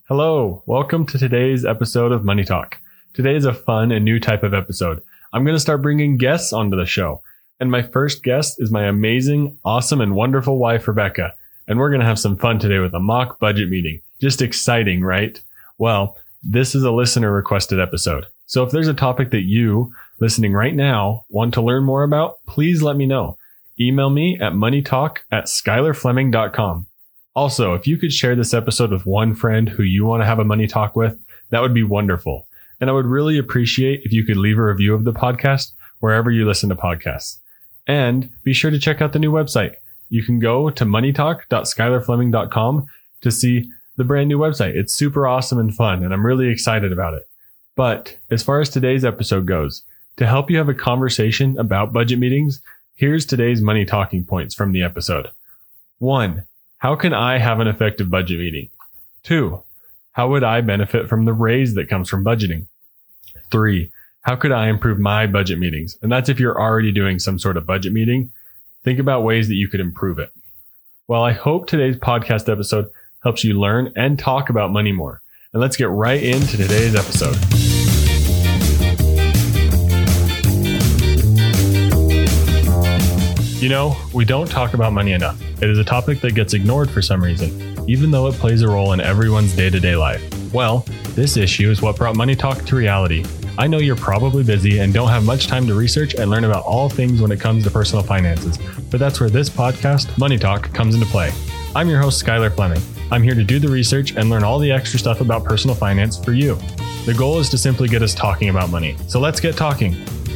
Hello, welcome to today's episode of Money Talk. Today is a fun and new type of episode. I'm going to start bringing guests onto the show. And my first guest is my amazing, awesome, and wonderful wife, Rebecca. And we're going to have some fun today with a mock budget meeting. Just exciting, right? Well, this is a listener requested episode. So if there's a topic that you, listening right now, want to learn more about, please let me know. Email me at moneytalk@skylarfleming.com. Also, if you could share this episode with one friend who you want to have a money talk with, that would be wonderful. And I would really appreciate if you could leave a review of the podcast wherever you listen to podcasts. And be sure to check out the new website. You can go to moneytalk.skylarfleming.com to see the brand new website. It's super awesome and fun, and I'm really excited about it. But as far as today's episode goes, to help you have a conversation about budget meetings, here's today's money talking points from the episode. 1. How can I have an effective budget meeting? 2. How would I benefit from the raise that comes from budgeting? 3. How could I improve my budget meetings? And that's if you're already doing some sort of budget meeting. Think about ways that you could improve it. Well, I hope today's podcast episode helps you learn and talk about money more. And let's get right into today's episode. You know, we don't talk about money enough. It is a topic that gets ignored for some reason, even though it plays a role in everyone's day-to-day life. Well, this issue is what brought Money Talk to reality. I know you're probably busy and don't have much time to research and learn about all things when it comes to personal finances, but that's where this podcast, Money Talk, comes into play. I'm your host, Skylar Fleming. I'm here to do the research and learn all the extra stuff about personal finance for you. The goal is to simply get us talking about money. So let's get talking.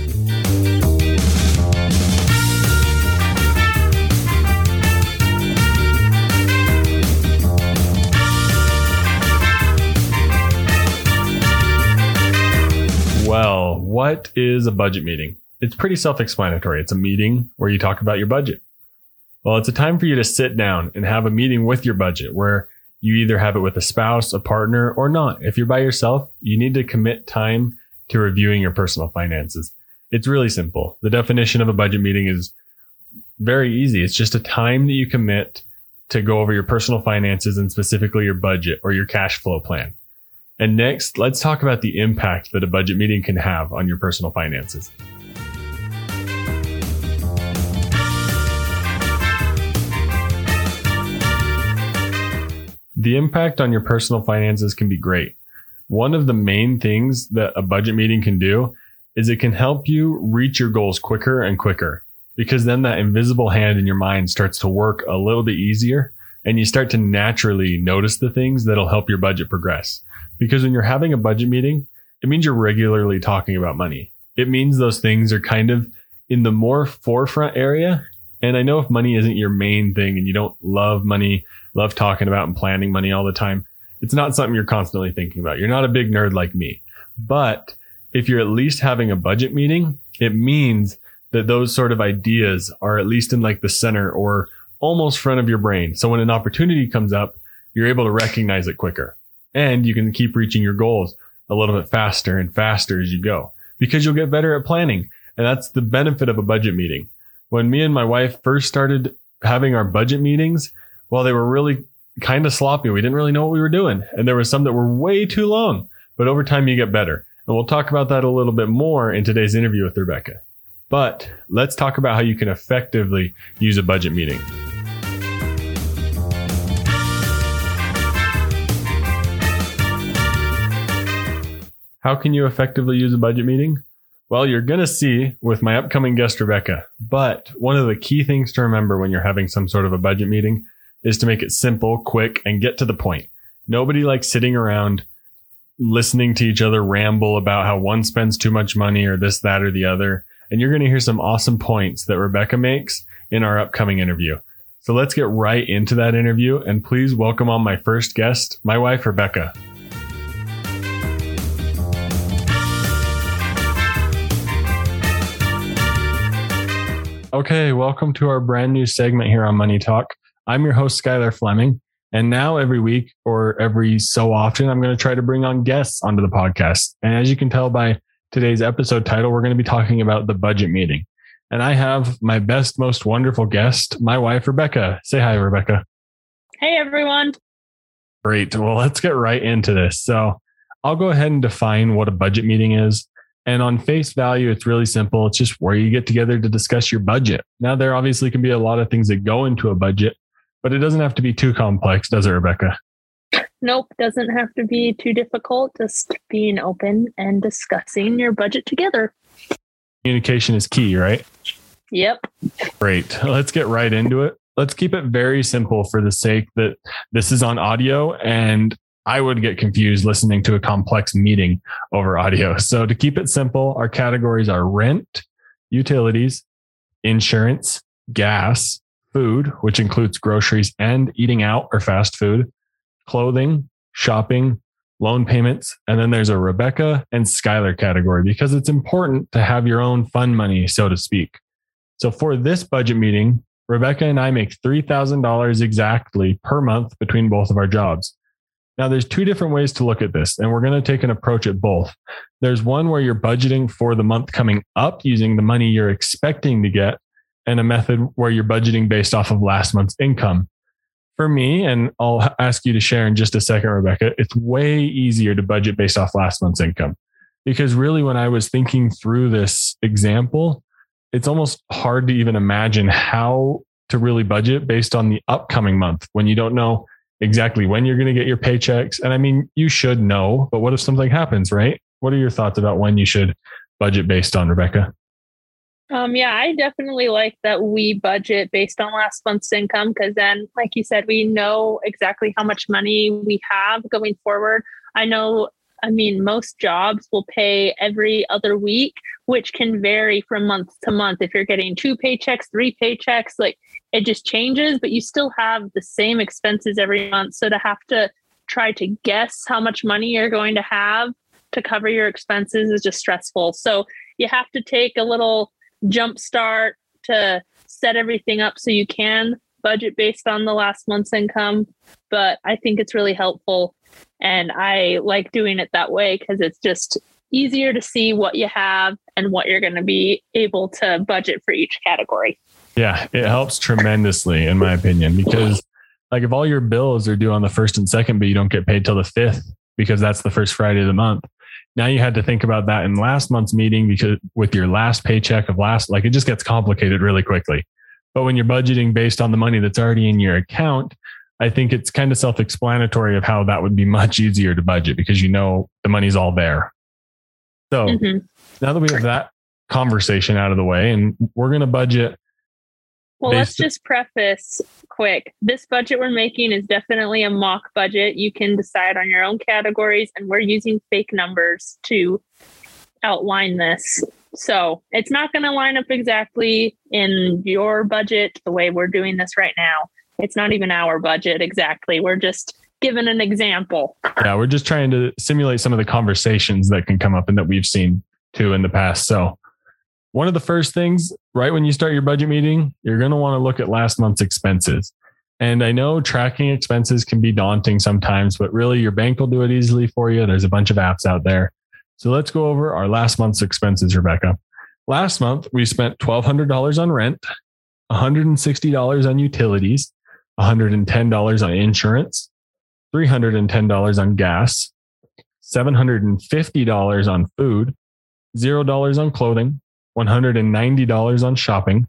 Well, what is a budget meeting? It's pretty self-explanatory. It's a meeting where you talk about your budget. Well, it's a time for you to sit down and have a meeting with your budget where you either have it with a spouse, a partner, or not. If you're by yourself, you need to commit time to reviewing your personal finances. It's really simple. The definition of a budget meeting is very easy. It's just a time that you commit to go over your personal finances and specifically your budget or your cash flow plan. And next, let's talk about the impact that a budget meeting can have on your personal finances. The impact on your personal finances can be great. One of the main things that a budget meeting can do is it can help you reach your goals quicker and quicker, because then that invisible hand in your mind starts to work a little bit easier and you start to naturally notice the things that'll help your budget progress. Because when you're having a budget meeting, it means you're regularly talking about money. It means those things are kind of in the more forefront area. And I know if money isn't your main thing and you don't love money, love talking about and planning money all the time, it's not something you're constantly thinking about. You're not a big nerd like me. But if you're at least having a budget meeting, it means that those sort of ideas are at least in like the center or almost front of your brain. So when an opportunity comes up, you're able to recognize it quicker. And you can keep reaching your goals a little bit faster and faster as you go because you'll get better at planning. And that's the benefit of a budget meeting. When me and my wife first started having our budget meetings, well, they were really kind of sloppy. We didn't really know what we were doing. And there were some that were way too long, but over time you get better. And we'll talk about that a little bit more in today's interview with Rebecca. But let's talk about how you can effectively use a budget meeting. How can you effectively use a budget meeting? Well, you're going to see with my upcoming guest, Rebecca. But one of the key things to remember when you're having some sort of a budget meeting is to make it simple, quick, and get to the point. Nobody likes sitting around listening to each other ramble about how one spends too much money or this, that, or the other. And you're going to hear some awesome points that Rebecca makes in our upcoming interview. So let's get right into that interview. And please welcome on my first guest, my wife, Rebecca. Okay, welcome to our brand new segment here on Money Talk. I'm your host, Skylar Fleming. And now every week or every so often, I'm going to try to bring on guests onto the podcast. And as you can tell by today's episode title, we're going to be talking about the budget meeting. And I have my best, most wonderful guest, my wife, Rebecca. Say hi, Rebecca. Hey, everyone. Great. Well, let's get right into this. So I'll go ahead and define what a budget meeting is. And on face value, it's really simple. It's just where you get together to discuss your budget. Now, there obviously can be a lot of things that go into a budget, but it doesn't have to be too complex, does it, Rebecca? Nope, doesn't have to be too difficult. Just being open and discussing your budget together. Communication is key, right? Yep. Great. Let's get right into it. Let's keep it very simple for the sake that this is on audio, and I would get confused listening to a complex meeting over audio. So to keep it simple, our categories are rent, utilities, insurance, gas, food, which includes groceries and eating out or fast food, clothing, shopping, loan payments, and then there's a Rebecca and Skylar category because it's important to have your own fun money, so to speak. So for this budget meeting, Rebecca and I make $3,000 exactly per month between both of our jobs. Now, there's two different ways to look at this, and we're going to take an approach at both. There's one where you're budgeting for the month coming up using the money you're expecting to get, and a method where you're budgeting based off of last month's income. For me, and I'll ask you to share in just a second, Rebecca, it's way easier to budget based off last month's income. Because really, when I was thinking through this example, it's almost hard to even imagine how to really budget based on the upcoming month when you don't know exactly when you're going to get your paychecks. And I mean, you should know, but what if something happens, right? What are your thoughts about when you should budget based on, Rebecca? Yeah, I definitely like that we budget based on last month's income because then, like you said, we know exactly how much money we have going forward. Most jobs will pay every other week, which can vary from month to month. If you're getting 2 paychecks, 3 paychecks, like it just changes, but you still have the same expenses every month. So to have to try to guess how much money you're going to have to cover your expenses is just stressful. So you have to take a little jump start to set everything up so you can budget based on the last month's income. But I think it's really helpful. And I like doing it that way because it's just easier to see what you have and what you're going to be able to budget for each category. Yeah, it helps tremendously, in my opinion, because like if all your bills are due on the 1st and 2nd, but you don't get paid till the 5th because that's the first Friday of the month. Now you had to think about that in last month's meeting because with your last paycheck of it just gets complicated really quickly. But when you're budgeting based on the money that's already in your account, I think it's kind of self-explanatory of how that would be much easier to budget because you know the money's all there. So now that we have that conversation out of the way and we're going to budget. Well, let's just preface quick. This budget we're making is definitely a mock budget. You can decide on your own categories and we're using fake numbers to outline this. So it's not going to line up exactly in your budget the way we're doing this right now. It's not even our budget exactly. We're just given an example. Yeah, we're just trying to simulate some of the conversations that can come up and that we've seen too in the past. So one of the first things, right when you start your budget meeting, you're going to want to look at last month's expenses. And I know tracking expenses can be daunting sometimes, but really your bank will do it easily for you. There's a bunch of apps out there. So let's go over our last month's expenses, Rebecca. Last month, we spent $1,200 on rent, $160 on utilities, $110 on insurance, $310 on gas, $750 on food, $0 on clothing, $190 on shopping,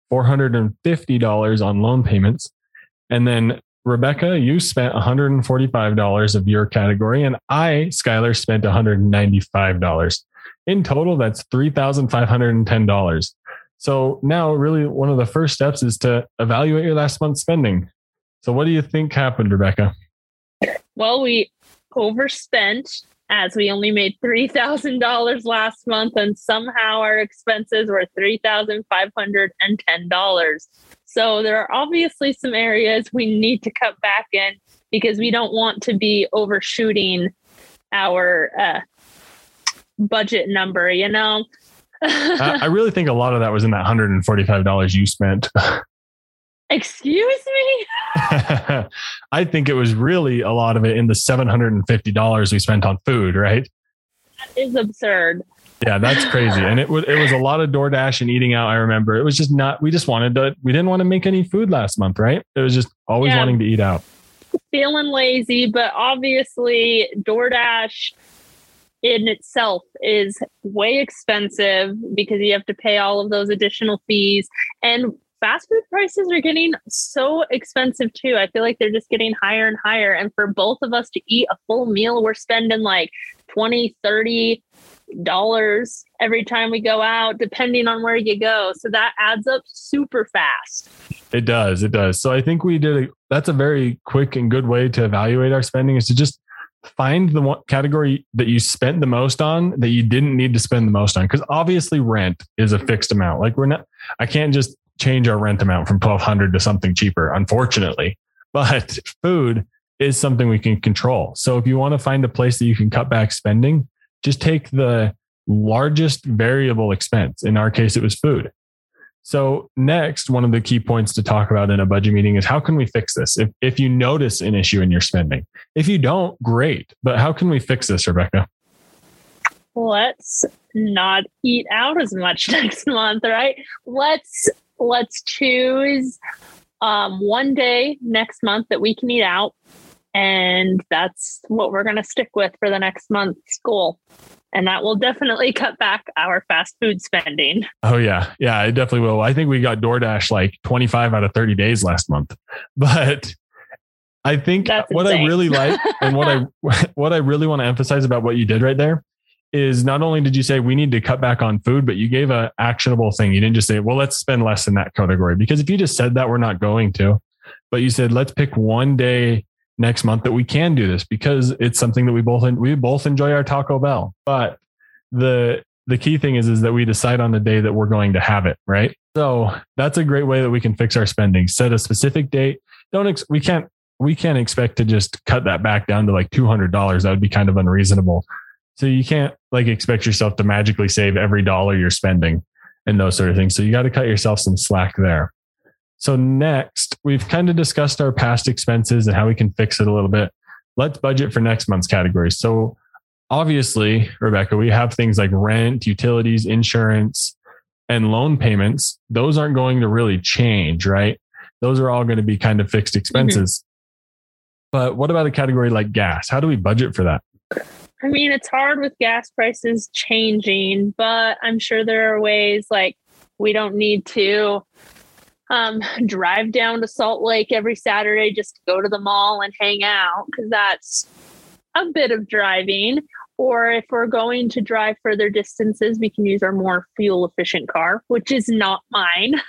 $450 on loan payments. And then Rebecca, you spent $145 of your category, and I, Skylar, spent $195. In total, that's $3,510. So now really one of the first steps is to evaluate your last month's spending. So what do you think happened, Rebecca? Well, we overspent as we only made $3,000 last month, and somehow our expenses were $3,510. So there are obviously some areas we need to cut back in because we don't want to be overshooting our budget number, you know? I really think a lot of that was in that $145 you spent. Excuse me? I think it was really a lot of it in the $750 we spent on food, right? That is absurd. Yeah, that's crazy. And it was a lot of DoorDash and eating out. I remember it was just we didn't want to make any food last month, right? It was just always wanting to eat out. feeling lazy, but obviously DoorDash in itself is way expensive because you have to pay all of those additional fees. And fast food prices are getting so expensive too. I feel like they're just getting higher and higher. And for both of us to eat a full meal, we're spending like $20-$30 every time we go out, depending on where you go. So that adds up super fast. It does. It does. So I think that's a very quick and good way to evaluate our spending, is to just find the one category that you spent the most on that you didn't need to spend the most on. Because obviously rent is a fixed amount. Like I can't just change our rent amount from $1,200 to something cheaper, unfortunately. But food is something we can control. So if you want to find a place that you can cut back spending, just take the largest variable expense. In our case, it was food. So next, one of the key points to talk about in a budget meeting is how can we fix this? If you notice an issue in your spending, if you don't, great. But how can we fix this, Rebecca? Let's not eat out as much next month, right? Let's choose one day next month that we can eat out. And that's what we're going to stick with for the next month's goal. And that will definitely cut back our fast food spending. Oh, yeah. Yeah, it definitely will. I think we got DoorDash like 25 out of 30 days last month. But I think what I really like and what I really want to emphasize about what you did right there is not only did you say we need to cut back on food, but you gave an actionable thing. You didn't just say, well, let's spend less in that category. Because if you just said that, we're not going to. But you said, let's pick one day next month that we can do this, because it's something that we both enjoy our Taco Bell. But the key thing is that we decide on the day that we're going to have it, right? So that's a great way that we can fix our spending. Set a specific date. We can't expect to just cut that back down to like $200. That would be kind of unreasonable. So you can't like expect yourself to magically save every dollar you're spending and those sort of things. So you got to cut yourself some slack there. So next, we've kind of discussed our past expenses and how we can fix it a little bit. Let's budget for next month's categories. So obviously, Rebecca, we have things like rent, utilities, insurance, and loan payments. Those aren't going to really change, right? Those are all going to be kind of fixed expenses. Mm-hmm. But what about a category like gas? How do we budget for that? I mean, it's hard with gas prices changing, but I'm sure there are ways like we don't need to drive down to Salt Lake every Saturday just to go to the mall and hang out, because that's a bit of driving. Or if we're going to drive further distances, we can use our more fuel efficient car, which is not mine.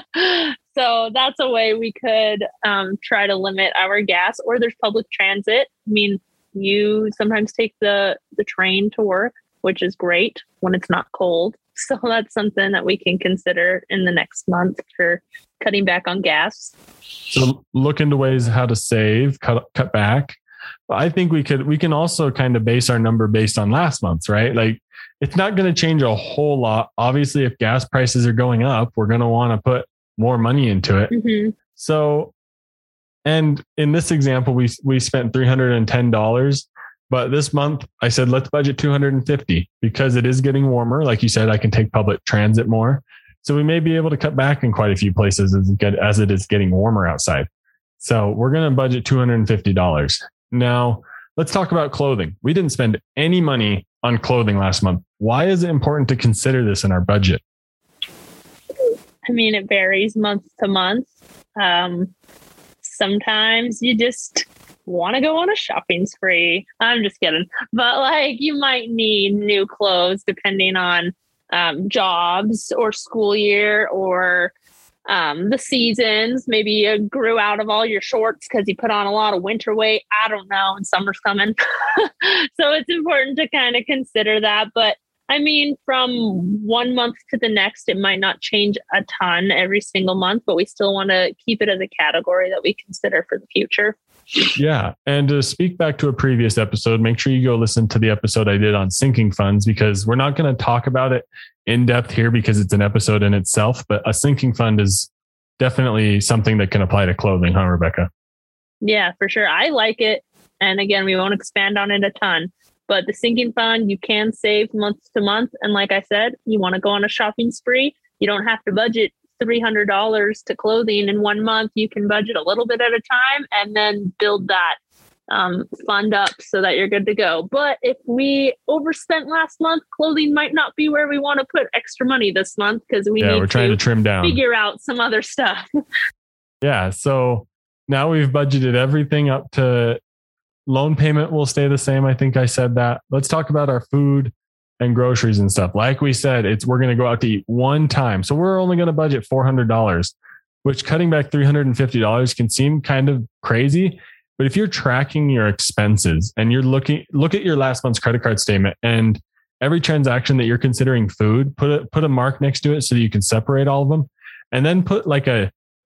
So that's a way we could try to limit our gas. Or there's public transit. I mean, you sometimes take the train to work, which is great when it's not cold. So that's something that we can consider in the next month for cutting back on gas. So look into ways how to save, cut back. But I think we can also kind of base our number based on last month's, right? Like it's not going to change a whole lot. Obviously, if gas prices are going up, we're going to want to put more money into it. Mm-hmm. So, and in this example, we spent $310. But this month I said, let's budget $250 because it is getting warmer. Like you said, I can take public transit more. So we may be able to cut back in quite a few places as it is getting warmer outside. So we're going to budget $250. Now let's talk about clothing. We didn't spend any money on clothing last month. Why is it important to consider this in our budget? I mean, it varies month to month. Sometimes you just want to go on a shopping spree. I'm just kidding. But like you might need new clothes depending on jobs or school year or the seasons. Maybe you grew out of all your shorts because you put on a lot of winter weight. I don't know. And summer's coming. So it's important to kind of consider that. But I mean, from one month to the next, it might not change a ton every single month, but we still want to keep it as a category that we consider for the future. Yeah. And to speak back to a previous episode, make sure you go listen to the episode I did on sinking funds, because we're not going to talk about it in depth here because it's an episode in itself. But a sinking fund is definitely something that can apply to clothing, huh, Rebecca? Yeah, for sure. I like it. And again, we won't expand on it a ton. But the sinking fund, you can save month to month. And like I said, you want to go on a shopping spree, you don't have to budget $300 to clothing in 1 month, you can budget a little bit at a time and then build that fund up so that you're good to go. But if we overspent last month, clothing might not be where we want to put extra money this month because we're trying to trim down, figure out some other stuff. Yeah. So now we've budgeted everything up to loan payment will stay the same. I think I said that. Let's talk about our food and groceries and stuff. Like we said, we're going to go out to eat one time. So we're only going to budget $400, which cutting back $350 can seem kind of crazy. But if you're tracking your expenses and you're look at your last month's credit card statement, and every transaction that you're considering food, put a mark next to it so that you can separate all of them, and then put like a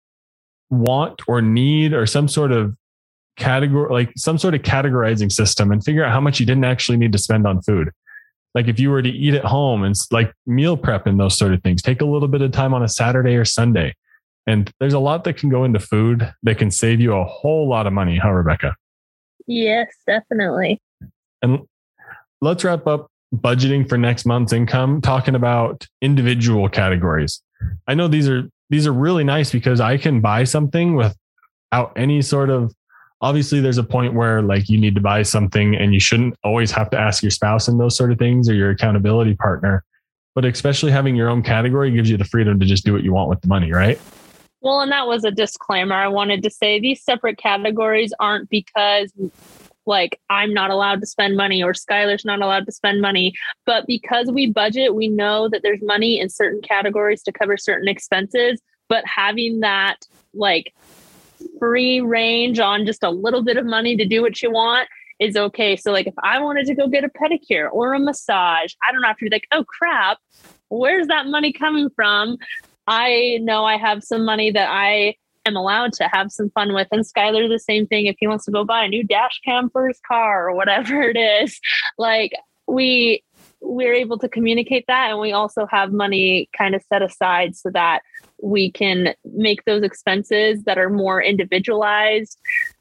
want or need or some sort of category, like some sort of categorizing system, and figure out how much you didn't actually need to spend on food. Like if you were to eat at home and like meal prep and those sort of things, take a little bit of time on a Saturday or Sunday. And there's a lot that can go into food that can save you a whole lot of money. Huh, Rebecca? Yes, definitely. And let's wrap up budgeting for next month's income, talking about individual categories. I know these are really nice because I can buy something without any sort of, obviously there's a point where like you need to buy something and you shouldn't always have to ask your spouse and those sort of things or your accountability partner. But especially having your own category gives you the freedom to just do what you want with the money, right? Well, and that was a disclaimer. I wanted to say these separate categories aren't because like I'm not allowed to spend money or Skylar's not allowed to spend money, but because we budget, we know that there's money in certain categories to cover certain expenses, but having that like free range on just a little bit of money to do what you want is okay. So like if I wanted to go get a pedicure or a massage, I don't have to be like, oh crap, where's that money coming from? I know I have some money that I am allowed to have some fun with. And Skylar, the same thing. If he wants to go buy a new dash cam for his car or whatever it is, like we're able to communicate that. And we also have money kind of set aside so that we can make those expenses that are more individualized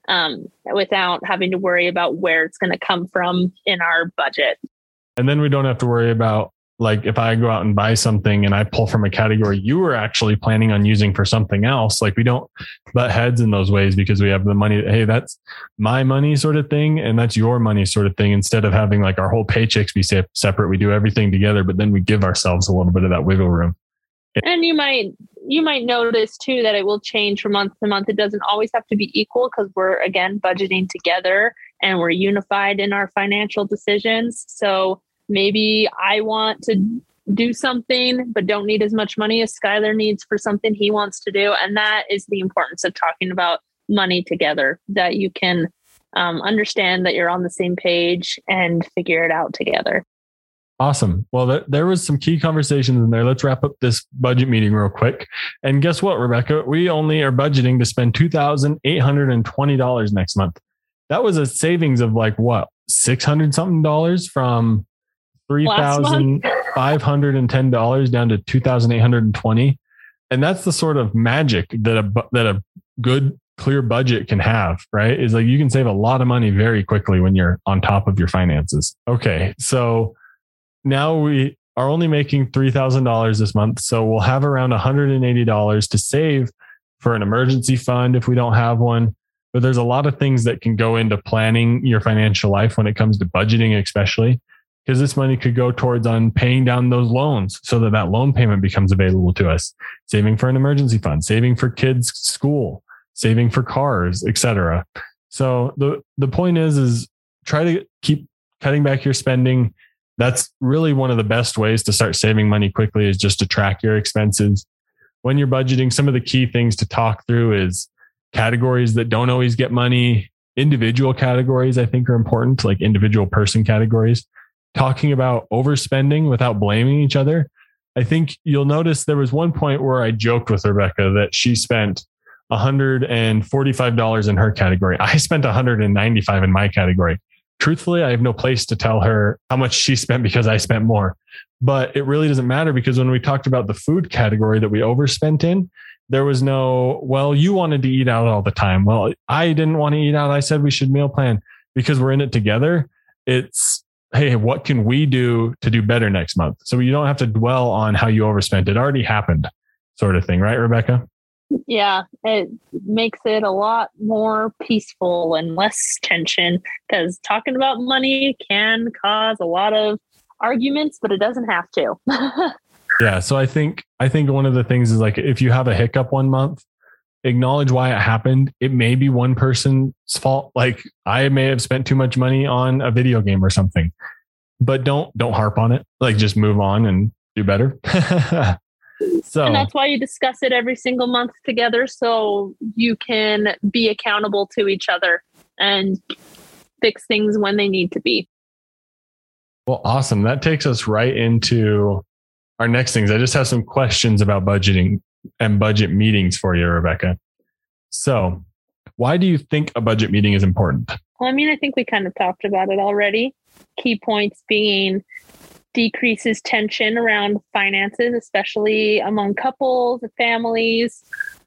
without having to worry about where it's going to come from in our budget. And then we don't have to worry about, like if I go out and buy something and I pull from a category you were actually planning on using for something else, like we don't butt heads in those ways because we have the money. Hey, that's my money sort of thing. And that's your money sort of thing. Instead of having like our whole paychecks be separate, we do everything together, but then we give ourselves a little bit of that wiggle room. And you might notice too that it will change from month to month. It doesn't always have to be equal because we're again budgeting together and we're unified in our financial decisions. So maybe I want to do something, but don't need as much money as Skylar needs for something he wants to do. And that is the importance of talking about money together, that you can understand that you're on the same page and figure it out together. Awesome. Well, there was some key conversations in there. Let's wrap up this budget meeting real quick. And guess what, Rebecca? We only are budgeting to spend $2,820 next month. That was a savings of like what, $600 something from $3,510 down to $2,820. And that's the sort of magic that a good, clear budget can have, right? Is like you can save a lot of money very quickly when you're on top of your finances. Okay. So now we are only making $3,000 this month. So we'll have around $180 to save for an emergency fund if we don't have one. But there's a lot of things that can go into planning your financial life when it comes to budgeting, especially. Because this money could go towards on paying down those loans so that loan payment becomes available to us, saving for an emergency fund, saving for kids' school, saving for cars, etc. So the point is try to keep cutting back your spending. That's really one of the best ways to start saving money quickly, is just to track your expenses. When you're budgeting, some of the key things to talk through is categories that don't always get money. Individual categories, I think, are important, like individual person categories. Talking about overspending without blaming each other. I think you'll notice there was one point where I joked with Rebecca that she spent $145 in her category. I spent $195 in my category. Truthfully, I have no place to tell her how much she spent because I spent more. But it really doesn't matter, because when we talked about the food category that we overspent in, there was no, well, you wanted to eat out all the time. Well, I didn't want to eat out. I said we should meal plan. Because we're in it together. It's, hey, what can we do to do better next month? So you don't have to dwell on how you overspent. It already happened. sort of thing, right, Rebecca? Yeah, it makes it a lot more peaceful and less tension, because talking about money can cause a lot of arguments, but it doesn't have to. Yeah. So I think one of the things is like, if you have a hiccup one month, acknowledge why it happened. It may be one person's fault. Like, I may have spent too much money on a video game or something, but don't harp on it. Like, just move on and do better. So, and that's why you discuss it every single month together, so you can be accountable to each other and fix things when they need to be. Well, awesome. That takes us right into our next things. I just have some questions about budgeting and budget meetings for you, Rebecca. So, why do you think a budget meeting is important? Well, I mean, I think we kind of talked about it already. Key points being decreases tension around finances, especially among couples and families.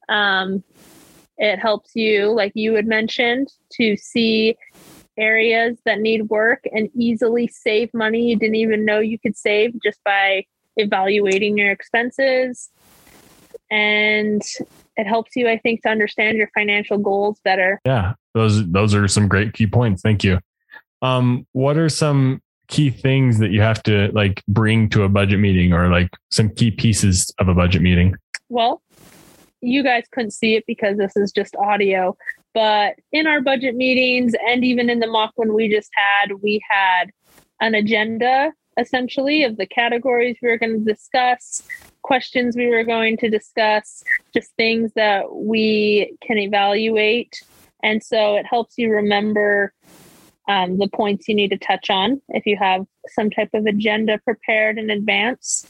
It helps you, like you had mentioned, to see areas that need work and easily save money you didn't even know you could save just by evaluating your expenses. And it helps you, I think, to understand your financial goals better. Yeah, those are some great key points. Thank you. What are some key things that you have to like bring to a budget meeting, or like some key pieces of a budget meeting? Well, you guys couldn't see it because this is just audio, but in our budget meetings and even in the mock one we had an agenda essentially of the categories we were going to discuss, questions we were going to discuss, just things that we can evaluate. And so it helps you remember the points you need to touch on if you have some type of agenda prepared in advance.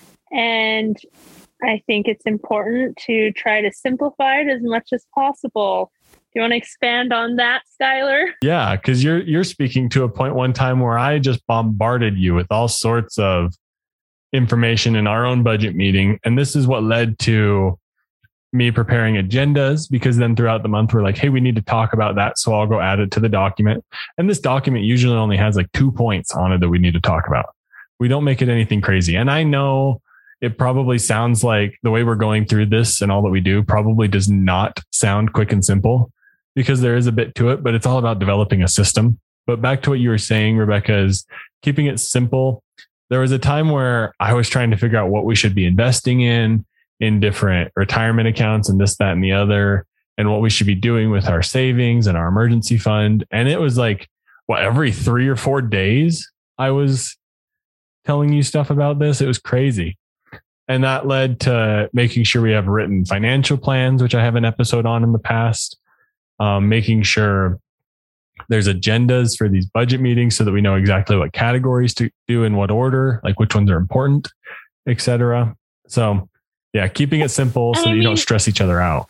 And I think it's important to try to simplify it as much as possible. Do you want to expand on that, Skylar? Yeah, because you're speaking to a point one time where I just bombarded you with all sorts of information in our own budget meeting. And this is what led to me preparing agendas, because then throughout the month, we're like, hey, we need to talk about that. So I'll go add it to the document. And this document usually only has like 2 points on it that we need to talk about. We don't make it anything crazy. And I know it probably sounds like the way we're going through this and all that we do probably does not sound quick and simple, because there is a bit to it, but it's all about developing a system. But back to what you were saying, Rebecca, is keeping it simple. There was a time where I was trying to figure out what we should be investing in different retirement accounts and this, that, and the other, and what we should be doing with our savings and our emergency fund. And it was like, every 3 or 4 days, I was telling you stuff about this. It was crazy. And that led to making sure we have written financial plans, which I have an episode on in the past, making sure there's agendas for these budget meetings so that we know exactly what categories to do in what order, like which ones are important, etc. So yeah, keeping it simple so that you don't stress each other out.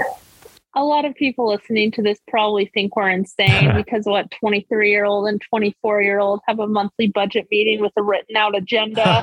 A lot of people listening to this probably think we're insane because 23-year-old and 24-year-old have a monthly budget meeting with a written out agenda.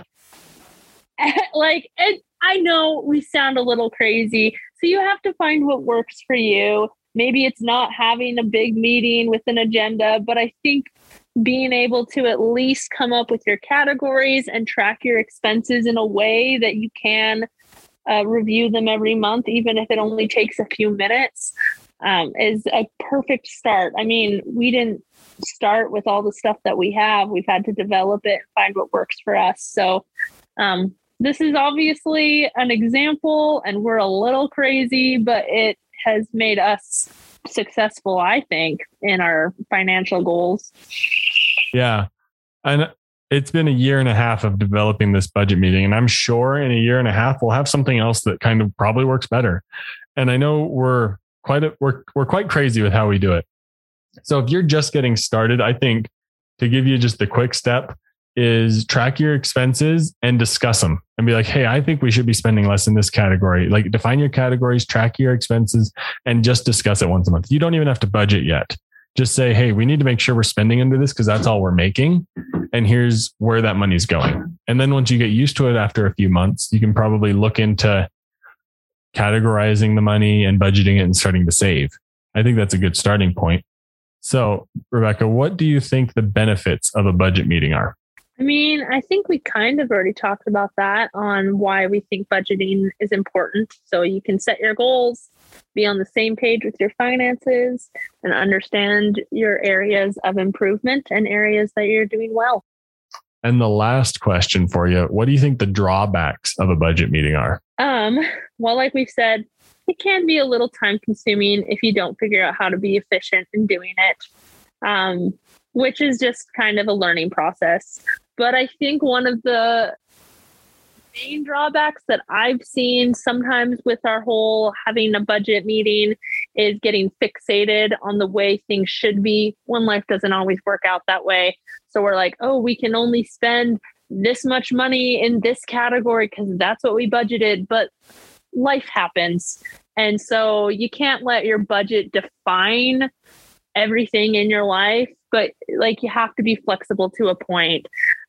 I know we sound a little crazy. So you have to find what works for you. Maybe it's not having a big meeting with an agenda, but I think being able to at least come up with your categories and track your expenses in a way that you can review them every month, even if it only takes a few minutes, is a perfect start. I mean, we didn't start with all the stuff that we have. We've had to develop it and find what works for us. So this is obviously an example, and we're a little crazy, but it has made us successful, I think, in our financial goals. Yeah. And it's been 1.5 years of developing this budget meeting, and I'm sure in 1.5 years we'll have something else that kind of probably works better. And I know we're quite crazy with how we do it. So if you're just getting started, I think to give you just the quick step is track your expenses and discuss them and be like, hey, I think we should be spending less in this category. Like, define your categories, track your expenses, and just discuss it once a month. You don't even have to budget yet. Just say, hey, we need to make sure we're spending under this because that's all we're making. And here's where that money's going. And then once you get used to it after a few months, you can probably look into categorizing the money and budgeting it and starting to save. I think that's a good starting point. So, Rebecca, what do you think the benefits of a budget meeting are? I mean, I think we kind of already talked about that on why we think budgeting is important. So you can set your goals, be on the same page with your finances, and understand your areas of improvement and areas that you're doing well. And the last question for you, what do you think the drawbacks of a budget meeting are? Well, like we've said, it can be a little time consuming if you don't figure out how to be efficient in doing it, which is just kind of a learning process. But I think one of the main drawbacks that I've seen sometimes with our whole having a budget meeting is getting fixated on the way things should be when life doesn't always work out that way. So we're like, oh, we can only spend this much money in this category because that's what we budgeted, but life happens. And so you can't let your budget define everything in your life, but like you have to be flexible to a point.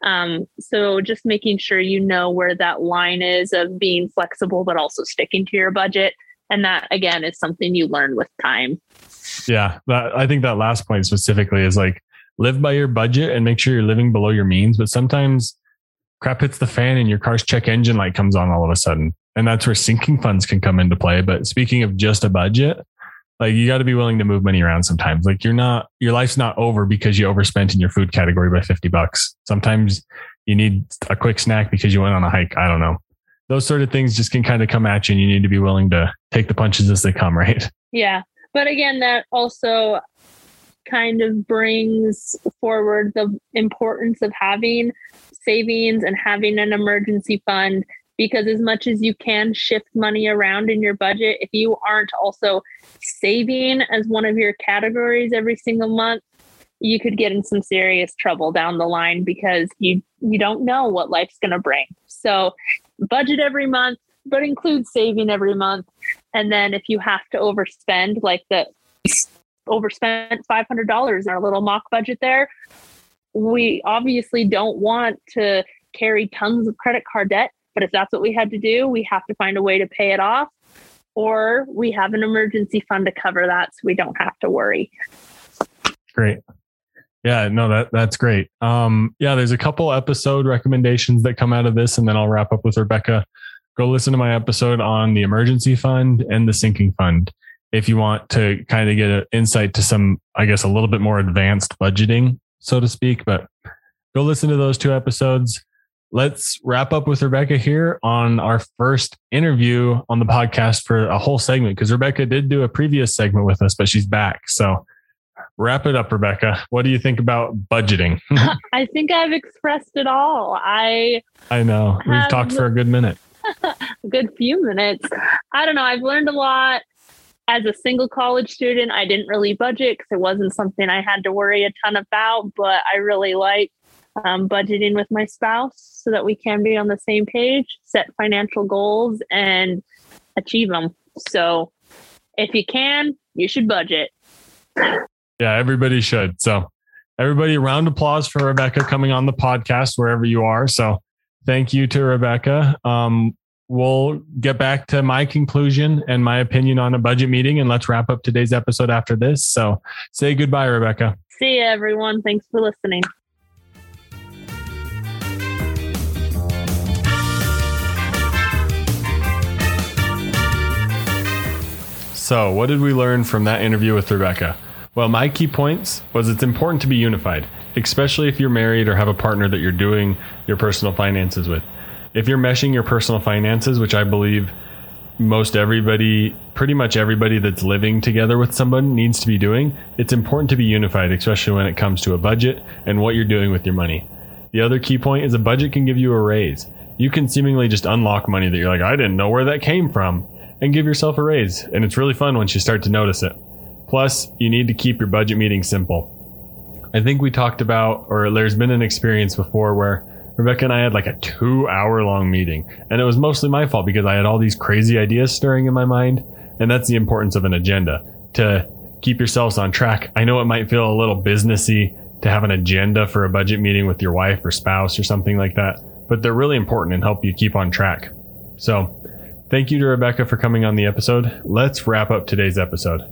So just making sure you know where that line is of being flexible, but also sticking to your budget. And that, again, is something you learn with time. Yeah, I think that last point specifically is like, live by your budget and make sure you're living below your means. But sometimes crap hits the fan and your car's check engine light comes on all of a sudden. And that's where sinking funds can come into play. But speaking of just a budget, like you got to be willing to move money around sometimes. Like your life's not over because you overspent in your food category by $50. Sometimes you need a quick snack because you went on a hike. I don't know. Those sort of things just can kind of come at you and you need to be willing to take the punches as they come, right? Yeah. But again, that also kind of brings forward the importance of having savings and having an emergency fund, because as much as you can shift money around in your budget, if you aren't also saving as one of your categories every single month, you could get in some serious trouble down the line because you don't know what life's going to bring. So budget every month, but include saving every month. And then if you have to overspend, like overspent $500 in our little mock budget there, we obviously don't want to carry tons of credit card debt. But if that's what we had to do, we have to find a way to pay it off, or we have an emergency fund to cover that so we don't have to worry. Great. Yeah, no, that's great. There's a couple episode recommendations that come out of this, and then I'll wrap up with Rebecca. Go listen to my episode on the emergency fund and the sinking fund if you want to kind of get an insight to some, I guess, a little bit more advanced budgeting, so to speak. But go listen to those two episodes. Let's wrap up with Rebecca here on our first interview on the podcast for a whole segment, because Rebecca did do a previous segment with us, but she's back. So wrap it up, Rebecca. What do you think about budgeting? I think I've expressed it all. I know. We've talked for a good minute. A good few minutes. I don't know. I've learned a lot. As a single college student, I didn't really budget because it wasn't something I had to worry a ton about, but I really like budgeting with my spouse so that we can be on the same page, set financial goals, and achieve them. So if you can, you should budget. Yeah, everybody should. So everybody, round of applause for Rebecca coming on the podcast wherever you are. So thank you to Rebecca. We'll get back to my conclusion and my opinion on a budget meeting, and let's wrap up today's episode after this. So say goodbye, Rebecca. See you, everyone. Thanks for listening. So what did we learn from that interview with Rebecca? Well, my key points was it's important to be unified, especially if you're married or have a partner that you're doing your personal finances with. If you're meshing your personal finances, which I believe pretty much everybody that's living together with someone needs to be doing, it's important to be unified, especially when it comes to a budget and what you're doing with your money. The other key point is a budget can give you a raise. You can seemingly just unlock money that you're like, I didn't know where that came from, and give yourself a raise. And it's really fun once you start to notice it. Plus, you need to keep your budget meeting simple. I think we talked about, or there's been an experience before where Rebecca and I had like a 2-hour-long meeting, and it was mostly my fault because I had all these crazy ideas stirring in my mind. And that's the importance of an agenda, to keep yourselves on track. I know it might feel a little businessy to have an agenda for a budget meeting with your wife or spouse or something like that, but they're really important and help you keep on track. So thank you to Rebecca for coming on the episode. Let's wrap up today's episode.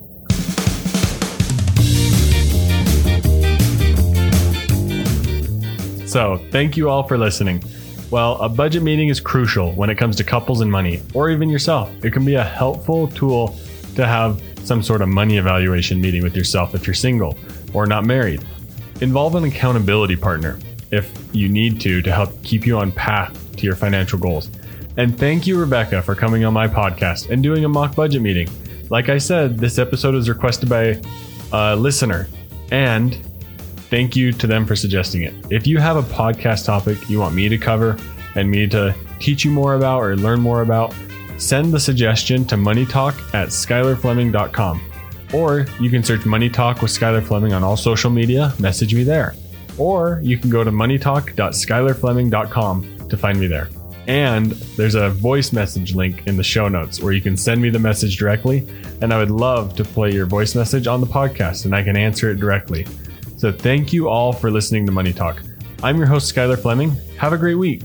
So thank you all for listening. Well, a budget meeting is crucial when it comes to couples and money, or even yourself. It can be a helpful tool to have some sort of money evaluation meeting with yourself if you're single or not married. Involve an accountability partner if you need to help keep you on path to your financial goals. And thank you, Rebecca, for coming on my podcast and doing a mock budget meeting. Like I said, this episode was requested by a listener, and thank you to them for suggesting it. If you have a podcast topic you want me to cover and me to teach you more about or learn more about, send the suggestion to moneytalk@skylarfleming.com. Or you can search Money Talk with Skylar Fleming on all social media, message me there. Or you can go to moneytalk.skylarfleming.com to find me there. And there's a voice message link in the show notes where you can send me the message directly. And I would love to play your voice message on the podcast and I can answer it directly. So thank you all for listening to Money Talk. I'm your host, Skylar Fleming. Have a great week.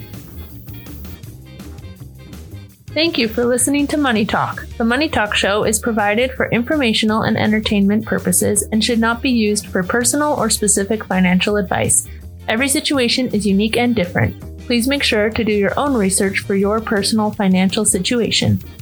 Thank you for listening to Money Talk. The Money Talk show is provided for informational and entertainment purposes and should not be used for personal or specific financial advice. Every situation is unique and different. Please make sure to do your own research for your personal financial situation.